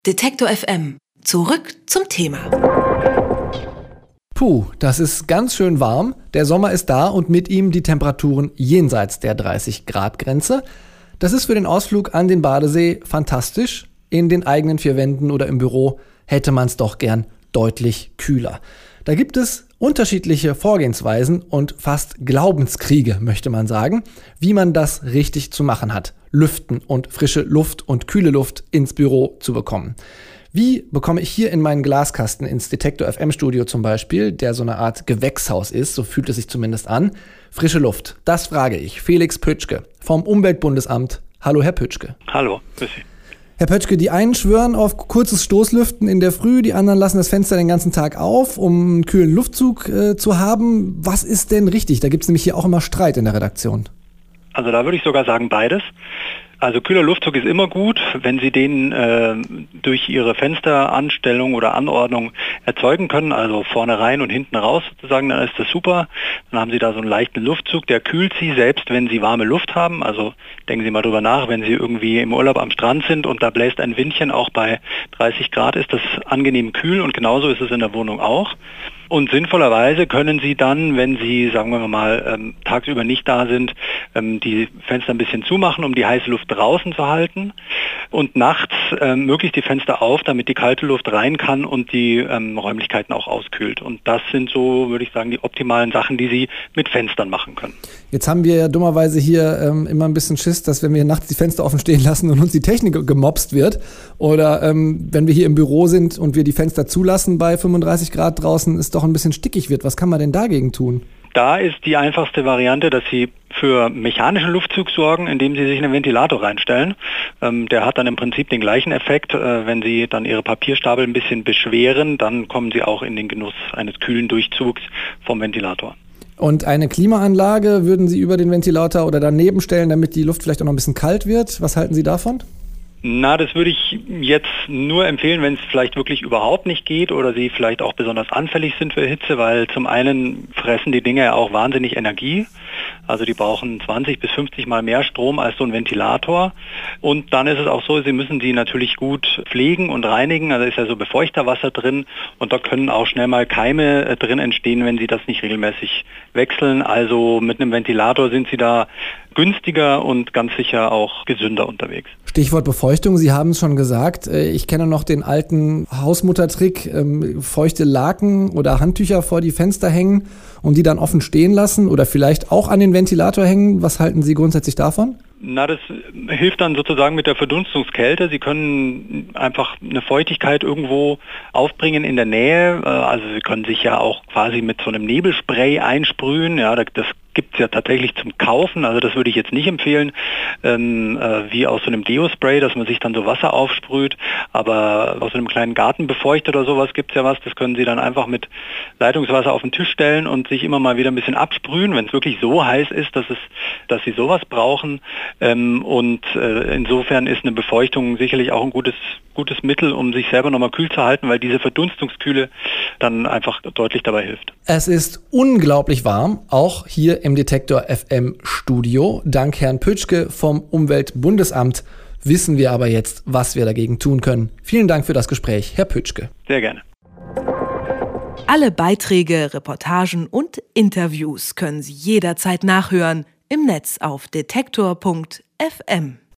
Detektor FM. Zurück zum Thema. Puh, das ist ganz schön warm. Der Sommer ist da und mit ihm die Temperaturen jenseits der 30-Grad-Grenze. Das ist für den Ausflug an den Badesee fantastisch. In den eigenen vier Wänden oder im Büro hätte man es doch gern deutlich kühler. Da gibt es unterschiedliche Vorgehensweisen und fast Glaubenskriege, möchte man sagen, wie man das richtig zu machen hat, lüften und frische Luft und kühle Luft ins Büro zu bekommen. Wie bekomme ich hier in meinen Glaskasten ins Detektor FM Studio zum Beispiel, der so eine Art Gewächshaus ist, so fühlt es sich zumindest an, frische Luft? Das frage ich Felix Pötschke vom Umweltbundesamt. Hallo Herr Pötschke. Hallo, grüß Sie. Herr Pötschke, die einen schwören auf kurzes Stoßlüften in der Früh, die anderen lassen das Fenster den ganzen Tag auf, um einen kühlen Luftzug zu haben. Was ist denn richtig? Da gibt es nämlich hier auch immer Streit in der Redaktion. Also da würde ich sogar sagen beides. Also kühler Luftzug ist immer gut, wenn Sie den durch Ihre Fensteranstellung oder Anordnung erzeugen können, also vorne rein und hinten raus sozusagen, dann ist das super. Dann haben Sie da so einen leichten Luftzug, der kühlt Sie, selbst wenn Sie warme Luft haben. Also denken Sie mal drüber nach, wenn Sie irgendwie im Urlaub am Strand sind und da bläst ein Windchen, auch bei 30 Grad ist das angenehm kühl und genauso ist es in der Wohnung auch. Und sinnvollerweise können Sie dann, wenn Sie, sagen wir mal, tagsüber nicht da sind, die Fenster ein bisschen zumachen, um die heiße Luft draußen zu halten und nachts möglichst die Fenster auf, damit die kalte Luft rein kann und die Räumlichkeiten auch auskühlt. Und das sind so, würde ich sagen, die optimalen Sachen, die Sie mit Fenstern machen können. Jetzt haben wir ja dummerweise hier immer ein bisschen Schiss, dass wenn wir nachts die Fenster offen stehen lassen und uns die Technik gemobst wird oder wenn wir hier im Büro sind und wir die Fenster zulassen bei 35 Grad draußen, es doch ein bisschen stickig wird. Was kann man denn dagegen tun? Da ist die einfachste Variante, dass Sie für mechanischen Luftzug sorgen, indem Sie sich einen Ventilator reinstellen. Der hat dann im Prinzip den gleichen Effekt. Wenn Sie dann Ihre Papierstapel ein bisschen beschweren, dann kommen Sie auch in den Genuss eines kühlen Durchzugs vom Ventilator. Und eine Klimaanlage würden Sie über den Ventilator oder daneben stellen, damit die Luft vielleicht auch noch ein bisschen kalt wird? Was halten Sie davon? Na, das würde ich jetzt nur empfehlen, wenn es vielleicht wirklich überhaupt nicht geht oder Sie vielleicht auch besonders anfällig sind für Hitze, weil zum einen fressen die Dinge ja auch wahnsinnig Energie. Also die brauchen 20 bis 50 Mal mehr Strom als so ein Ventilator. Und dann ist es auch so, Sie müssen sie natürlich gut pflegen und reinigen. Also ist ja so Befeuchterwasser drin und da können auch schnell mal Keime drin entstehen, wenn Sie das nicht regelmäßig wechseln. Also mit einem Ventilator sind Sie da günstiger und ganz sicher auch gesünder unterwegs. Stichwort Befeuchtung, Sie haben es schon gesagt. Ich kenne noch den alten Hausmuttertrick, feuchte Laken oder Handtücher vor die Fenster hängen und die dann offen stehen lassen oder vielleicht auch an den Ventilator hängen. Was halten Sie grundsätzlich davon? Na, das hilft dann sozusagen mit der Verdunstungskälte. Sie können einfach eine Feuchtigkeit irgendwo aufbringen in der Nähe. Also Sie können sich ja auch quasi mit so einem Nebelspray einsprühen. Ja, das gibt es ja tatsächlich zum Kaufen. Also das würde ich jetzt nicht empfehlen, wie aus so einem Deo-Spray, dass man sich dann so Wasser aufsprüht. Aber aus so einem kleinen Gartenbefeuchter oder sowas gibt es ja was. Das können Sie dann einfach mit Leitungswasser auf den Tisch stellen und sich immer mal wieder ein bisschen absprühen, wenn es wirklich so heiß ist, dass Sie sowas brauchen. Insofern ist eine Befeuchtung sicherlich auch ein gutes Mittel, um sich selber nochmal kühl zu halten, weil diese Verdunstungskühle dann einfach deutlich dabei hilft. Es ist unglaublich warm, auch hier im Detektor FM Studio. Dank Herrn Pötschke vom Umweltbundesamt wissen wir aber jetzt, was wir dagegen tun können. Vielen Dank für das Gespräch, Herr Pötschke. Sehr gerne. Alle Beiträge, Reportagen und Interviews können Sie jederzeit nachhören im Netz auf detektor.fm.